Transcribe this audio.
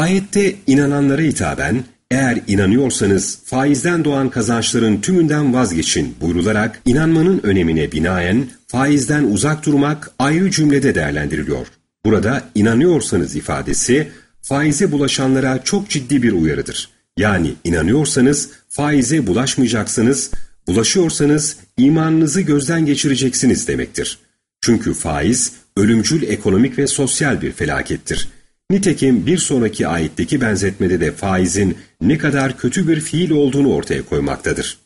Ayette inananlara hitaben, eğer inanıyorsanız faizden doğan kazançların tümünden vazgeçin buyrularak inanmanın önemine binaen faizden uzak durmak ayrı cümlede değerlendiriliyor. Burada inanıyorsanız ifadesi faize bulaşanlara çok ciddi bir uyarıdır. Yani inanıyorsanız faize bulaşmayacaksınız, bulaşıyorsanız imanınızı gözden geçireceksiniz demektir. Çünkü faiz ölümcül ekonomik ve sosyal bir felakettir. Nitekim bir sonraki ayetteki benzetmede de faizin ne kadar kötü bir fiil olduğunu ortaya koymaktadır.